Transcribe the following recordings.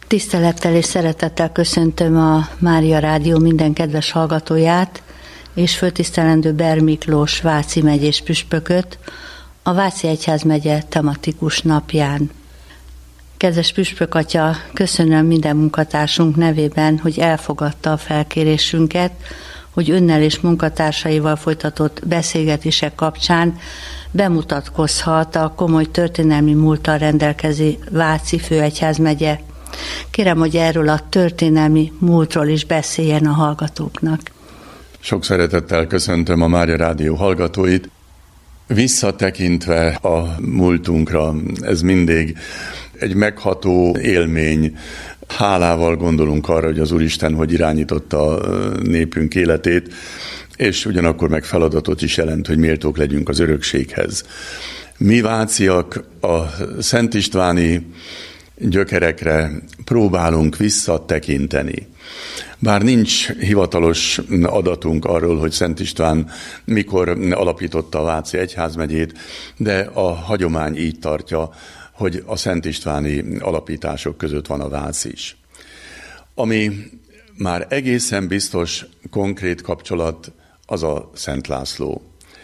Tisztelettel és szeretettel köszöntöm a Mária Rádió minden kedves hallgatóját, és főtisztelendő Ber Miklós Váci megyés püspököt a Váci Egyházmegye tematikus napján. Kedves püspök atya, köszönöm minden munkatársunk nevében, hogy elfogadta a felkérésünket, hogy önnel és munkatársaival folytatott beszélgetések kapcsán bemutatkozhat a komoly történelmi múlttal rendelkező Váci főegyházmegye. Kérem, hogy erről a történelmi múltról is beszéljen a hallgatóknak. Sok szeretettel köszöntöm a Mária Rádió hallgatóit. Visszatekintve a múltunkra, ez mindig egy megható élmény. Hálával gondolunk arra, hogy az Úristen hogy irányította a népünk életét, és ugyanakkor meg feladatot is jelent, hogy méltók legyünk az örökséghez. Mi váciak a Szent Istváni gyökerekre próbálunk visszatekinteni. Bár nincs hivatalos adatunk arról, hogy Szent István mikor alapította a Váci Egyházmegyét, de a hagyomány így tartja, hogy a szent istváni alapítások között van a Vác is. Ami már egészen biztos konkrét kapcsolat, az a Szent László.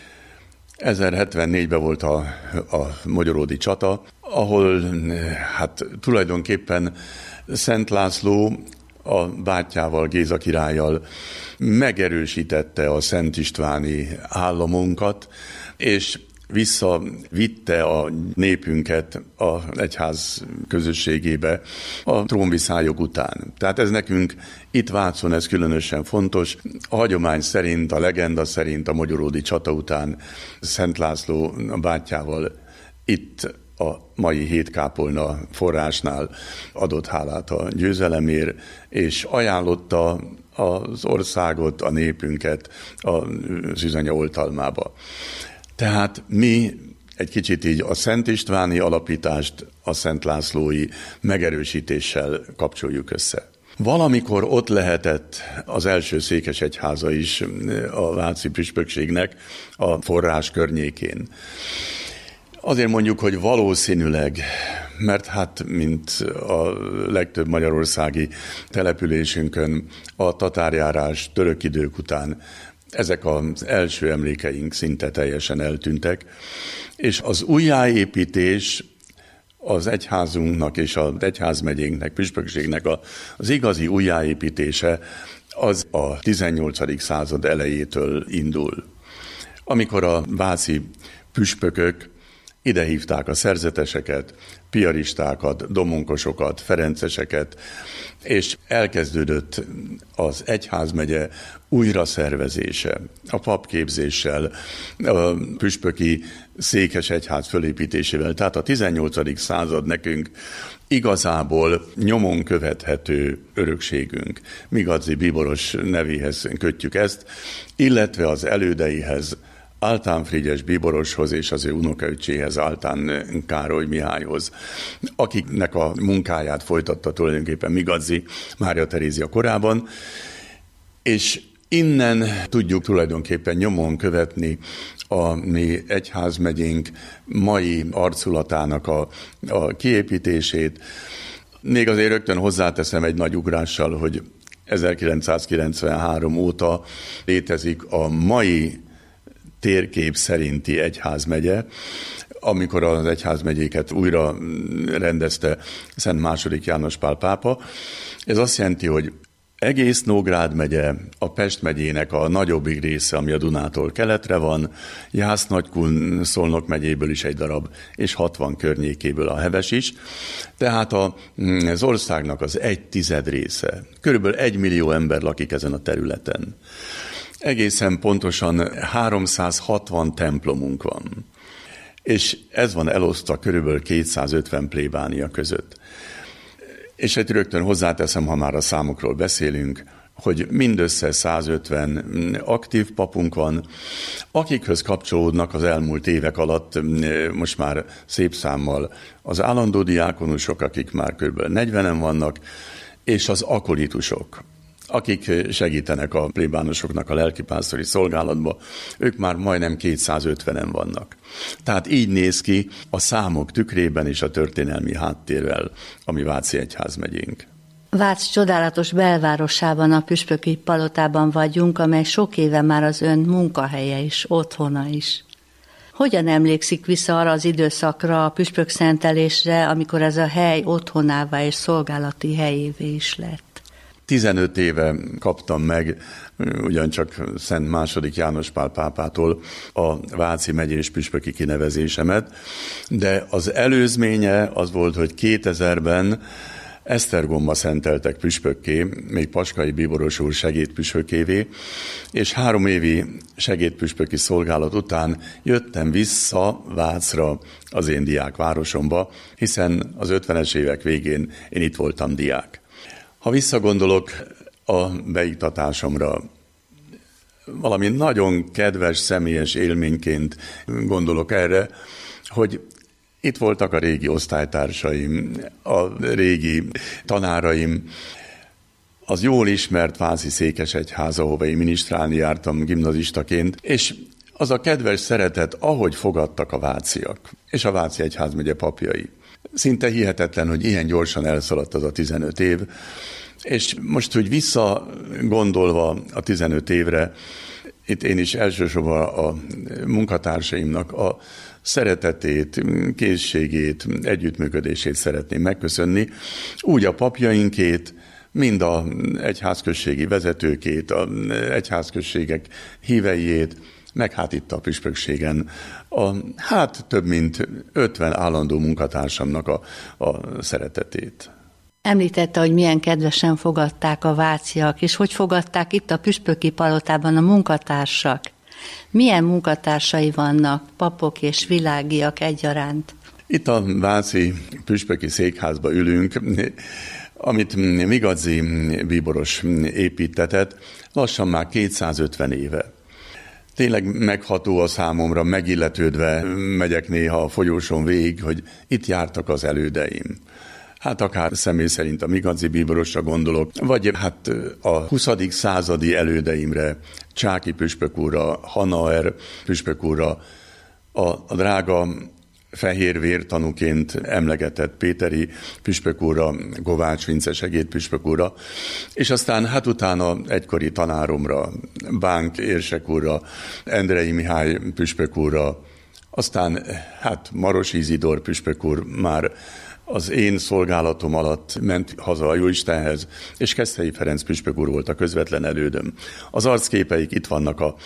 1074-ben volt a magyaródi csata, ahol tulajdonképpen Szent László a bátyjával, Géza királlyal megerősítette a szent istváni államunkat, és visszavitte a népünket az egyház közösségébe a trónviszályok után. Tehát ez nekünk itt Vácon ez különösen fontos. A hagyomány szerint, a legenda szerint a magyaródi csata után Szent László a bátyjával itt a mai Hétkápolna forrásnál adott hálát a győzelemért, és ajánlotta az országot, a népünket az üzenya oltalmába. Tehát mi egy kicsit így a Szent Istváni alapítást a Szent Lászlói megerősítéssel kapcsoljuk össze. Valamikor ott lehetett az első székesegyháza is a váci püspökségnek a forrás környékén. Azért mondjuk, hogy valószínűleg, mert mint a legtöbb magyarországi településünkön a tatárjárás török idők után ezek az első emlékeink szinte teljesen eltűntek, és az újjáépítés az egyházunknak és az egyházmegyénknek, püspökségnek az igazi újjáépítése az a 18. század elejétől indul. Amikor a váci püspökök idehívták a szerzeteseket, piaristákat, domonkosokat, ferenceseket, és elkezdődött az egyházmegye újraszervezése, a papképzéssel, a püspöki székesegyház fölépítésével. Tehát a 18. század nekünk igazából nyomon követhető örökségünk. Migadzi bíboros nevéhez kötjük ezt, illetve az elődeihez, Altán Frigyes bíboroshoz és az ő unokaöccséhez, Altán Károly Mihályhoz, akiknek a munkáját folytatta tulajdonképpen Migadzi Mária Terézia korában, és innen tudjuk tulajdonképpen nyomon követni a mi egyházmegyénk mai arculatának a kiépítését. Még azért rögtön hozzáteszem egy nagy ugrással, hogy 1993 óta létezik a mai térkép szerinti egyházmegye, amikor az egyházmegyéket újra rendezte Szent II. János Pál pápa. Ez azt jelenti, hogy egész Nógrád megye, a Pest megyének a nagyobbik része, ami a Dunától keletre van, Jász-Nagykun Szolnok megyéből is egy darab, és 60 környékéből a Heves is. Tehát az országnak az 1/10 része, körülbelül 1 millió ember lakik ezen a területen. Egészen pontosan 360 templomunk van, és ez van elosztva körülbelül 250 plébánia között. És egy rögtön hozzáteszem, ha már a számokról beszélünk, hogy mindössze 150 aktív papunk van, akikhöz kapcsolódnak az elmúlt évek alatt most már szép számmal az állandó diákonusok, akik már kb. 40-en vannak, és az akolitusok, akik segítenek a plébánosoknak a lelkipásztori szolgálatba, ők már majdnem 250-en vannak. Tehát így néz ki a számok tükrében és a történelmi háttérrel a mi Váci Egyházmegyénk. Vác csodálatos belvárosában, a püspöki palotában vagyunk, amely sok éve már az ön munkahelye is, otthona is. Hogyan emlékszik vissza arra az időszakra, a püspök szentelésre, amikor ez a hely otthonává és szolgálati helyévé is lett? 15 éve kaptam meg, ugyancsak Szent II. János Pál pápától a váci megyés püspöki kinevezésemet, de az előzménye az volt, hogy 2000-ben Esztergomba szenteltek püspökké, még Paskai Bíboros úr segédpüspökévé, és 3 évi segédpüspöki szolgálat után jöttem vissza Vácra, az én diákvárosomba, hiszen az 50-es évek végén én itt voltam diák. Ha visszagondolok a beiktatásomra, valami nagyon kedves, személyes élményként gondolok erre, hogy itt voltak a régi osztálytársaim, a régi tanáraim, az jól ismert váci székesegyház, ahova én minisztrálni jártam gimnazistaként, és az a kedves szeretet, ahogy fogadtak a váciak, és a Váci Egyházmegye papjai. Szinte hihetetlen, hogy ilyen gyorsan elszaladt az a 15 év, és most, hogy visszagondolva a 15 évre, itt én is elsősorban a munkatársaimnak a szeretetét, készségét, együttműködését szeretném megköszönni, úgy a papjainkét, mind a egyházközségi vezetőkét, a egyházközségek híveiét, meg hát itt a püspökségen több mint 50 állandó munkatársamnak a szeretetét. Említette, hogy milyen kedvesen fogadták a váciak, és hogy fogadták itt a püspöki palotában a munkatársak. Milyen munkatársai vannak, papok és világiak egyaránt? Itt a váci püspöki székházba ülünk, amit Migadzi bíboros építetett, lassan már 250 éve. Tényleg megható a számomra, megilletődve megyek néha a folyóson végig, hogy itt jártak az elődeim. Hát akár személy szerint a Migadzi bíborosra gondolok, vagy hát a 20. századi elődeimre, Csáky püspök úrra, Hanaer püspök úrra, a drága fehér vértanúként emlegetett Péteri püspök úrra, Govács Vince segédpüspök úrra, és aztán hát utána egykori tanáromra, Bánk érsek úrra, Endrei Mihály püspök úrra, aztán hát Maros Izidor püspök úr már az én szolgálatom alatt ment haza a Jóistenhez, és Keszthelyi Ferenc püspök úr volt a közvetlen elődöm. Az arcképeik itt vannak a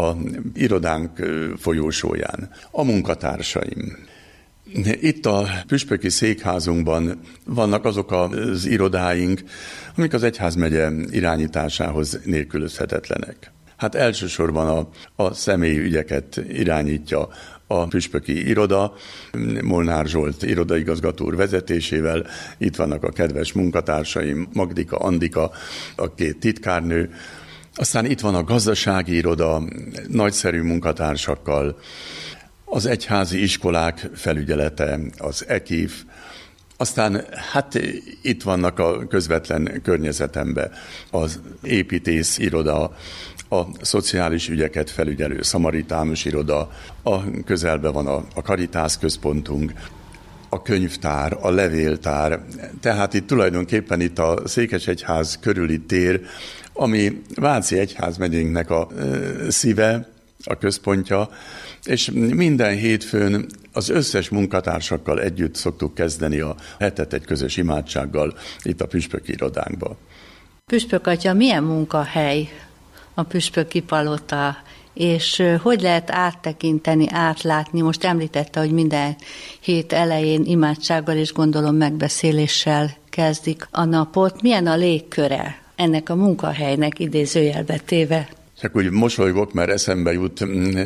irodánk folyósóján. A munkatársaim. Itt a püspöki székházunkban vannak azok az irodáink, amik az egyházmegye irányításához nélkülözhetetlenek. Hát elsősorban a személyi ügyeket irányítja a püspöki iroda, Molnár Zsolt irodaigazgató úr vezetésével, itt vannak a kedves munkatársaim, Magdika, Andika, a 2 titkárnő, aztán itt van a gazdasági iroda, nagyszerű munkatársakkal, az egyházi iskolák felügyelete, az EKIF, aztán hát itt vannak a közvetlen környezetemben az építész iroda, a szociális ügyeket felügyelő szamaritánus iroda, a közelben van a Karitász központunk, a könyvtár, a levéltár, tehát itt tulajdonképpen itt a Székesegyház körüli tér, ami Váci Egyházmegyénknek a szíve, a központja, és minden hétfőn az összes munkatársakkal együtt szoktuk kezdeni a hetet egy közös imádsággal itt a püspöki irodánkba. Püspök atya, milyen munkahely a püspöki palota, és hogy lehet áttekinteni, átlátni? Most említette, hogy minden hét elején imádsággal és gondolom megbeszéléssel kezdik a napot. Milyen a légköre ennek a munkahelynek, idézőjelbe téve? Csak úgy mosolygok, mert eszembe jut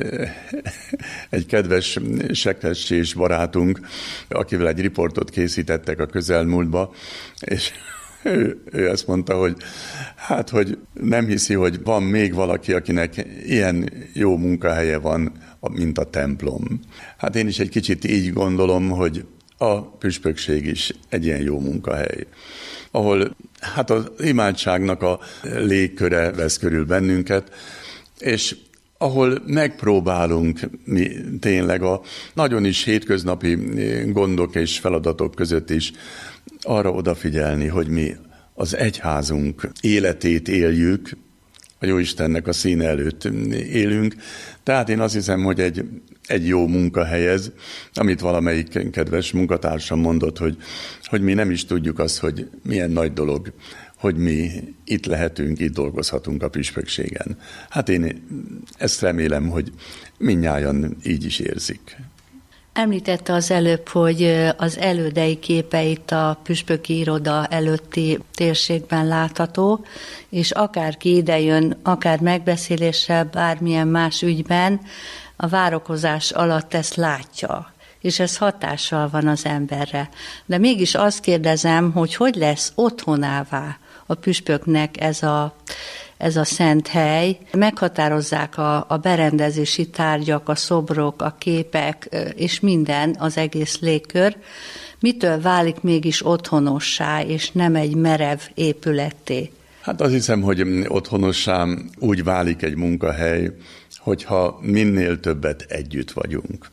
egy kedves sekrestjés barátunk, akivel egy riportot készítettek a közelmúltba, és ő ezt mondta, hogy nem hiszi, hogy van még valaki, akinek ilyen jó munkahelye van, mint a templom. Hát én is egy kicsit így gondolom, hogy a püspökség is egy ilyen jó munkahely, ahol hát az imádságnak a légköre vesz körül bennünket, és ahol megpróbálunk mi tényleg a nagyon is hétköznapi gondok és feladatok között is arra odafigyelni, hogy mi az egyházunk életét éljük, a Jóistennek a színe előtt élünk. Tehát én azt hiszem, hogy egy jó munkahely ez, amit valamelyik kedves munkatársam mondott, hogy mi nem is tudjuk azt, hogy milyen nagy dolog, hogy mi itt lehetünk, itt dolgozhatunk a püspökségen. Hát én ezt remélem, hogy mindnyájan így is érzik. Említette az előbb, hogy az elődei képeit a püspöki iroda előtti térségben látható, és akárki idejön, akár megbeszélésre, bármilyen más ügyben, a várakozás alatt ezt látja, és ez hatással van az emberre. De mégis azt kérdezem, hogy lesz otthonává a püspöknek ez a szent hely, meghatározzák a berendezési tárgyak, a szobrok, a képek, és minden, az egész légkör. Mitől válik mégis otthonossá, és nem egy merev épületté? Hát azt hiszem, hogy otthonossá úgy válik egy munkahely, hogyha minél többet együtt vagyunk.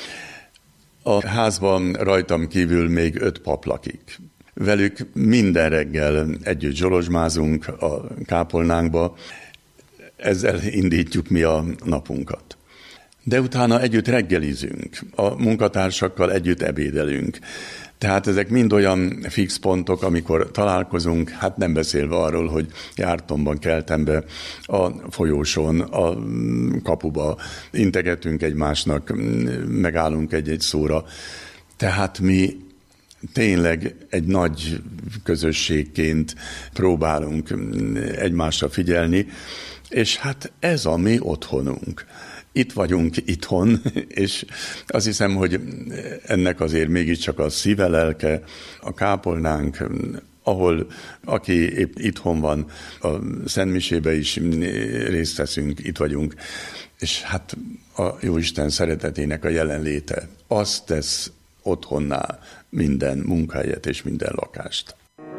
A házban rajtam kívül még 5 pap lakik. Velük minden reggel együtt zsolozsmázunk a kápolnánkba, ezzel indítjuk mi a napunkat. De utána együtt reggelizünk, a munkatársakkal együtt ebédelünk. Tehát ezek mind olyan fix pontok, amikor találkozunk, hát nem beszélve arról, hogy jártomban, keltem be a folyóson, a kapuba, integetünk egymásnak, megállunk egy-egy szóra. Tehát mi tényleg egy nagy közösségként próbálunk egymásra figyelni, és hát ez a mi otthonunk. Itt vagyunk itthon, és azt hiszem, hogy ennek azért mégiscsak a szíve, lelke, a kápolnánk, ahol aki épp itthon van, a szentmisébe is részt veszünk, itt vagyunk, és hát a Jóisten szeretetének a jelenléte, azt tesz otthonná minden munkahelyet és minden lakást.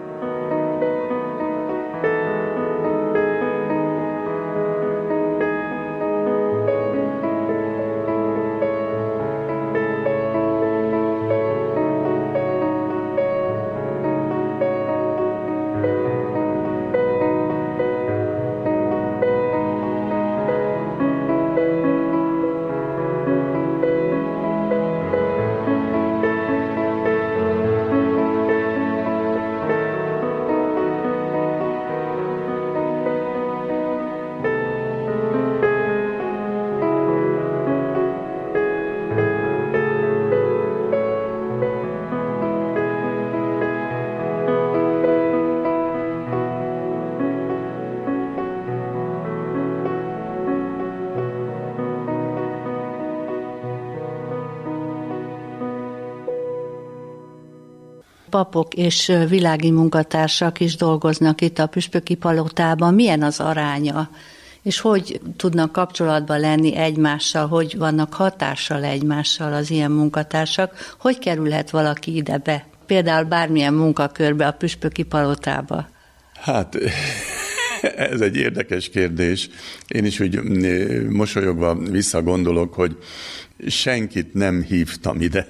Papok és világi munkatársak is dolgoznak itt a püspöki palotában. Milyen az aránya? És hogy tudnak kapcsolatban lenni egymással, hogy vannak hatással egymással az ilyen munkatársak? Hogy kerülhet valaki ide be? Például bármilyen munkakörbe a püspöki palotába? Hát ez egy érdekes kérdés. Én is úgy mosolyogva visszagondolok, hogy senkit nem hívtam ide.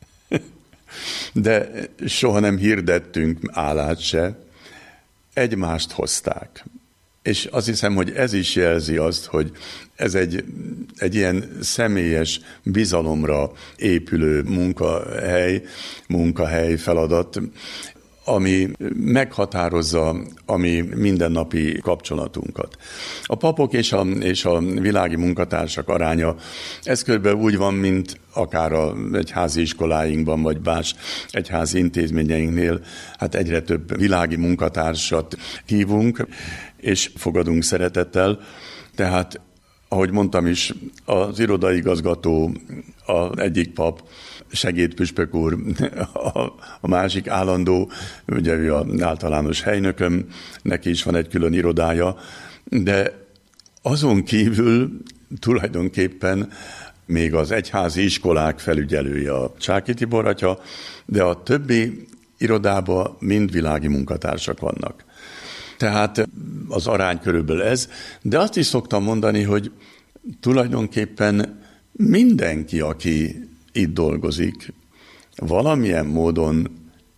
De soha nem hirdettünk állást se, egymást hozták. És azt hiszem, hogy ez is jelzi azt, hogy ez egy ilyen személyes bizalomra épülő munkahely feladat, ami meghatározza a mi mindennapi kapcsolatunkat. A papok és a világi munkatársak aránya, ez körülbelül úgy van, mint akár egyházi iskoláinkban, vagy más egyházi intézményeinknél, hát egyre több világi munkatársat hívunk, és fogadunk szeretettel. Tehát, ahogy mondtam is, az irodaigazgató, az egyik pap, segédpüspök úr, a másik állandó, ugye ő az általános helynököm, neki is van egy külön irodája, de azon kívül tulajdonképpen még az egyházi iskolák felügyelője a Csáky Tibor atya, de a többi irodában mind világi munkatársak vannak. Tehát az arány körülbelül ez, de azt is szoktam mondani, hogy tulajdonképpen mindenki, aki itt dolgozik, valamilyen módon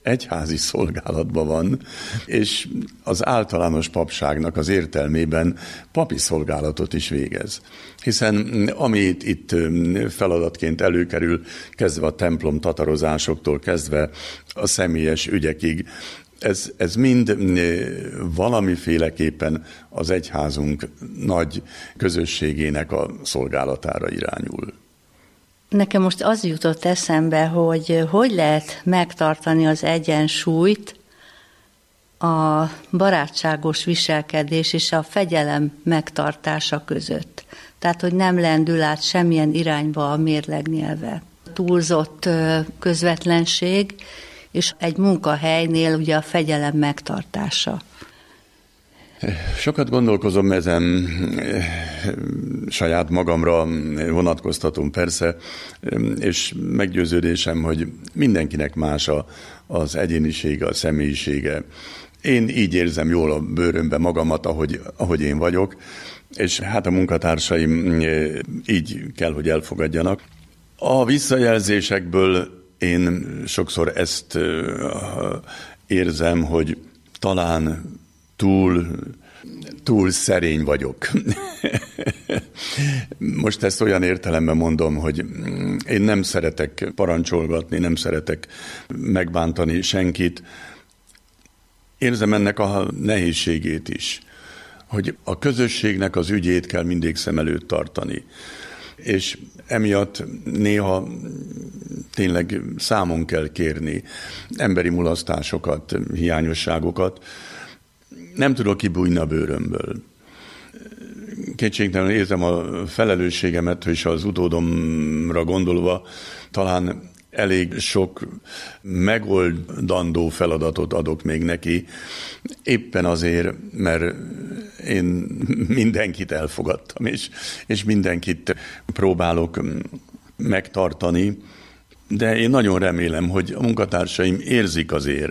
egyházi szolgálatban van, és az általános papságnak az értelmében papi szolgálatot is végez. Hiszen amit itt feladatként előkerül, kezdve a templom tatarozásoktól, kezdve a személyes ügyekig, ez mind valamiféleképpen az egyházunk nagy közösségének a szolgálatára irányul. Nekem most az jutott eszembe, hogy lehet megtartani az egyensúlyt a barátságos viselkedés és a fegyelem megtartása között. Tehát, hogy nem lendül át semmilyen irányba a mérleg nyelve. Túlzott közvetlenség, és egy munkahelynél ugye a fegyelem megtartása. Sokat gondolkozom ezen, saját magamra vonatkoztatom persze, és meggyőződésem, hogy mindenkinek más az egyénisége, a személyisége. Én így érzem jól a bőrömbe magamat, ahogy én vagyok, és hát a munkatársaim így kell, hogy elfogadjanak. A visszajelzésekből én sokszor ezt érzem, hogy talán túl szerény vagyok. Most ezt olyan értelemben mondom, hogy én nem szeretek parancsolgatni, nem szeretek megbántani senkit. Érzem ennek a nehézségét is, hogy a közösségnek az ügyét kell mindig szem előtt tartani. És emiatt néha tényleg számon kell kérni emberi mulasztásokat, hiányosságokat. Nem tudok kibújni a bőrömből. Kétségtelenül érzem a felelősségemet, és az utódomra gondolva talán elég sok megoldandó feladatot adok még neki, éppen azért, mert én mindenkit elfogadtam, és mindenkit próbálok megtartani, de én nagyon remélem, hogy a munkatársaim érzik azért,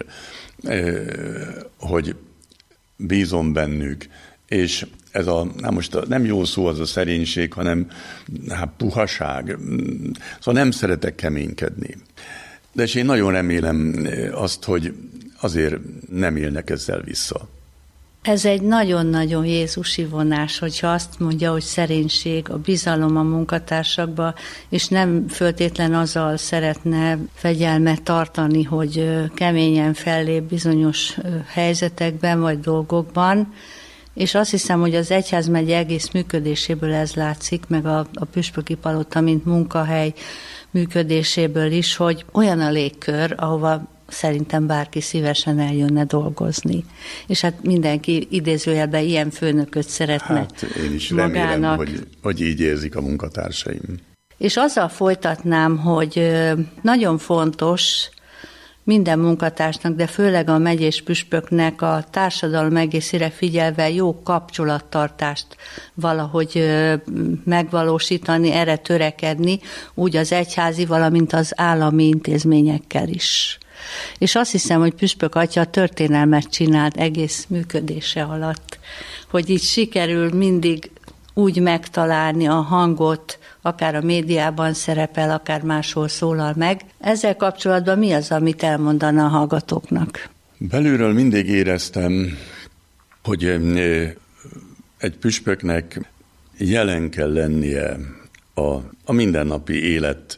hogy bízom bennük, és ez most nem jó szó az a szerénység, hanem puhaság. Szóval nem szeretek keménykedni. De és én nagyon remélem azt, hogy azért nem élnek ezzel vissza. Ez egy nagyon-nagyon jézusi vonás, hogyha azt mondja, hogy szerénység, a bizalom a munkatársakba, és nem föltétlen azzal szeretne fegyelmet tartani, hogy keményen fellép bizonyos helyzetekben vagy dolgokban, és azt hiszem, hogy az egyházmegye egész működéséből ez látszik, meg a püspöki palota, mint munkahely működéséből is, hogy olyan a légkör, ahova szerintem bárki szívesen eljönne dolgozni. És hát mindenki idézőjelben ilyen főnököt szeretne Hát én is magának. remélem, hogy így érzik a munkatársaim. És azzal folytatnám, hogy nagyon fontos minden munkatársnak, de főleg a megyés püspöknek a társadalom egészére figyelve jó kapcsolattartást valahogy megvalósítani, erre törekedni, úgy az egyházi, valamint az állami intézményekkel is. És azt hiszem, hogy püspök atya történelmet csinált egész működése alatt, hogy így sikerül mindig úgy megtalálni a hangot, akár a médiában szerepel, akár máshol szólal meg. Ezzel kapcsolatban mi az, amit elmondana a hallgatóknak? Belülről mindig éreztem, hogy egy püspöknek jelen kell lennie a mindennapi élet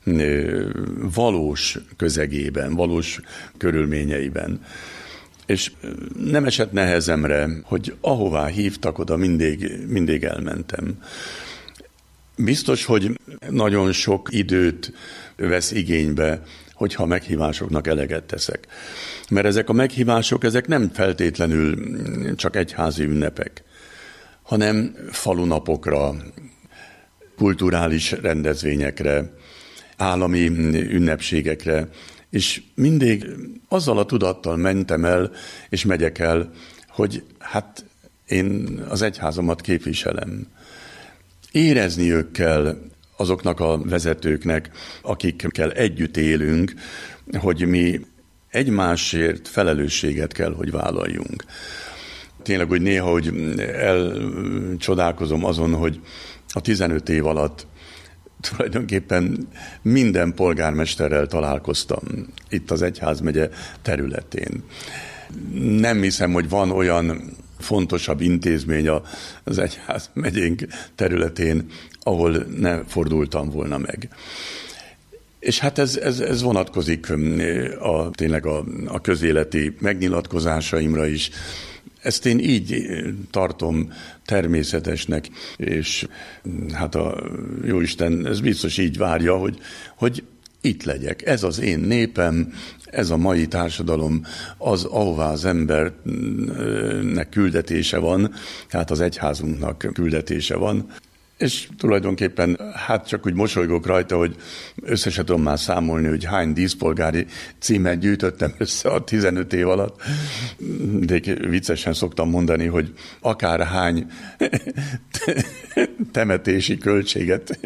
valós közegében, valós körülményeiben. És nem esett nehezemre, hogy ahová hívtak, oda mindig elmentem. Biztos, hogy nagyon sok időt vesz igénybe, hogyha a meghívásoknak eleget teszek. Mert ezek a meghívások, ezek nem feltétlenül csak egyházi ünnepek, hanem falunapokra, kulturális rendezvényekre, állami ünnepségekre, és mindig azzal a tudattal mentem el, és megyek el, hogy hát én az egyházamat képviselem. Érezniük kell azoknak a vezetőknek, akikkel együtt élünk, hogy mi egymásért felelősséget kell, hogy vállaljunk. Tényleg, hogy néha, hogy elcsodálkozom azon, hogy a 15 év alatt tulajdonképpen minden polgármesterrel találkoztam itt az egyházmegye területén. Nem hiszem, hogy van olyan fontosabb intézmény az egyházmegyénk területén, ahol ne fordultam volna meg. És hát ez vonatkozik tényleg a közéleti megnyilatkozásaimra is. Ezt én így tartom természetesnek, és hát a Jóisten ez biztos így várja, hogy itt legyek. Ez az én népem, ez a mai társadalom az, ahová az embernek küldetése van, tehát az egyházunknak küldetése van. És tulajdonképpen hát csak úgy mosolygok rajta, hogy össze se tudom már számolni, hogy hány díszpolgári címet gyűjtöttem össze a 15 év alatt. De viccesen szoktam mondani, hogy akár hány temetési költséget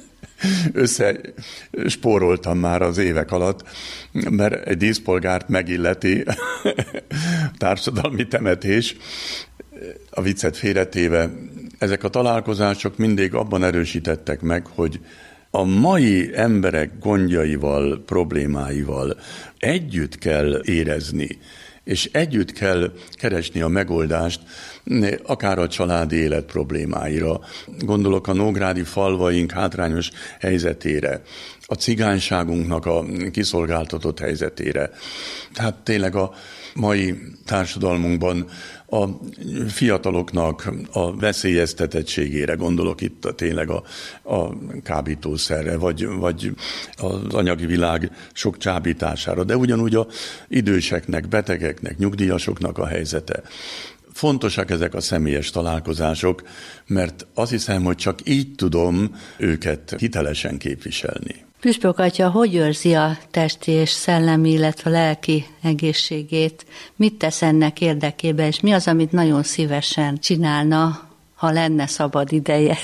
összespóroltam már az évek alatt, mert egy díszpolgárt megilleti társadalmi temetés. A viccet félretéve, ezek a találkozások mindig abban erősítettek meg, hogy a mai emberek gondjaival, problémáival együtt kell érezni, és együtt kell keresni a megoldást, akár a családi élet problémáira. Gondolok a nógrádi falvaink hátrányos helyzetére, a cigányságunknak a kiszolgáltatott helyzetére. Tehát tényleg a mai társadalmunkban a fiataloknak a veszélyeztetettségére, gondolok itt tényleg a kábítószerre, vagy az anyagi világ sok csábítására, de ugyanúgy az időseknek, betegeknek, nyugdíjasoknak a helyzete. Fontosak ezek a személyes találkozások, mert azt hiszem, hogy csak így tudom őket hitelesen képviselni. Püspök atya, hogy őrzi a testi és szellemi, illetve lelki egészségét? Mit tesz ennek érdekében, és mi az, amit nagyon szívesen csinálna, ha lenne szabad ideje?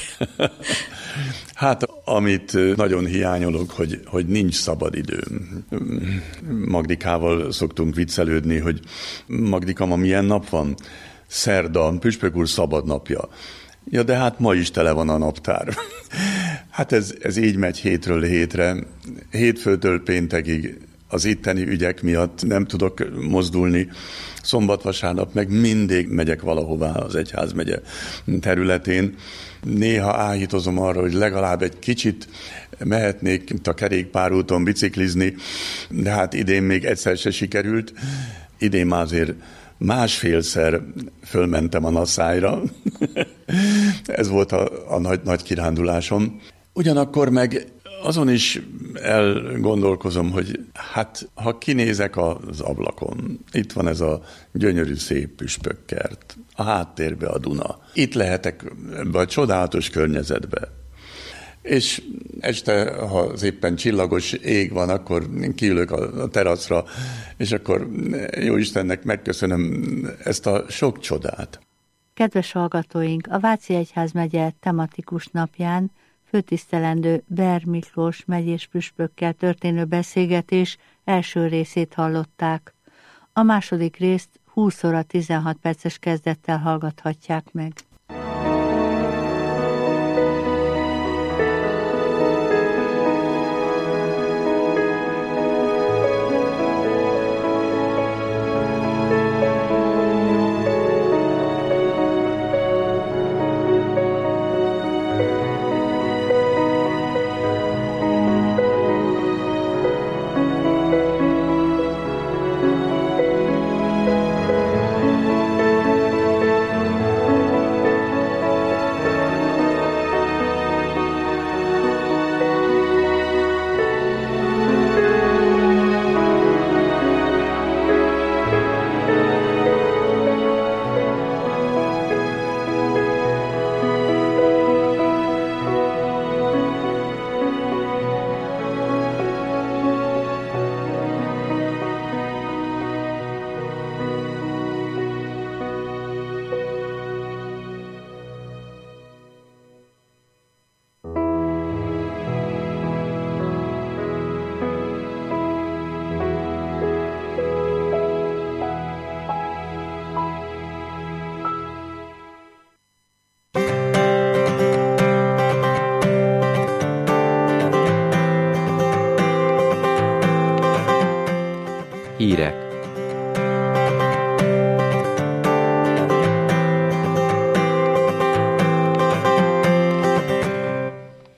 Hát, amit nagyon hiányolok, hogy nincs szabad időm. Magdikával szoktunk viccelődni, hogy Magdika, ma milyen nap van? Szerda, püspök úr szabad napja. Ja, de hát ma is tele van a naptár. Hát ez így megy hétről hétre, hétfőtől péntekig az itteni ügyek miatt nem tudok mozdulni. Szombat-vasárnap meg mindig megyek valahová az egyházmegye területén. Néha áhítozom arra, hogy legalább egy kicsit mehetnék itt a kerékpárúton biciklizni, de hát idén még egyszer se sikerült. Idén már azért másfélszer fölmentem a Nasszájra. Ez volt a nagy kirándulásom. Ugyanakkor meg azon is elgondolkozom, hogy hát ha kinézek az ablakon, itt van ez a gyönyörű szép püspökkert, a háttérbe a Duna. Itt lehetek ebbe a csodálatos környezetbe. És este, ha az éppen csillagos ég van, akkor kiülök a teraszra, és akkor Jóistennek megköszönöm ezt a sok csodát. Kedves hallgatóink, a Váci Egyházmegye tematikus napján főtisztelendő Ber Miklós megyés püspökkel történő beszélgetés első részét hallották. A második részt 20 óra 16 perces kezdettel hallgathatják meg. Hírek.